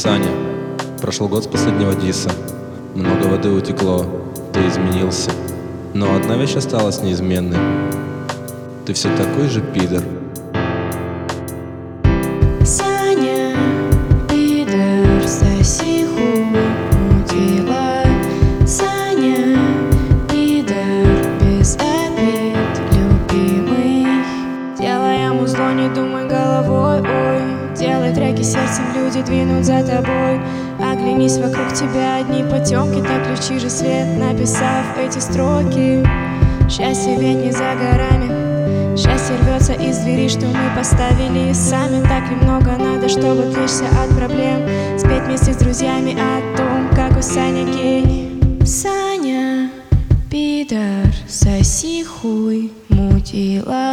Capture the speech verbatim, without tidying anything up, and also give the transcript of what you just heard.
Саня, прошел год с последнего диса. Много воды утекло, ты изменился. Но одна вещь осталась неизменной. Ты все такой же пидор. Саня, пидор, соси хуй, мудила. Саня, пидор, без обид, любимый. Делая музло, не думай головой, ой. Делай треки сердцем, люди двинут за тобой. Оглянись, вокруг тебя одни потемки, так включи же свет, написав эти строки. Счастье ведь не за горами, счастье рвется из двери, что мы поставили сами. Так ли много надо, чтобы отвлечься от проблем? Спеть вместе с друзьями о том, как у Саня гений. Саня, пидор, соси хуй, мудила.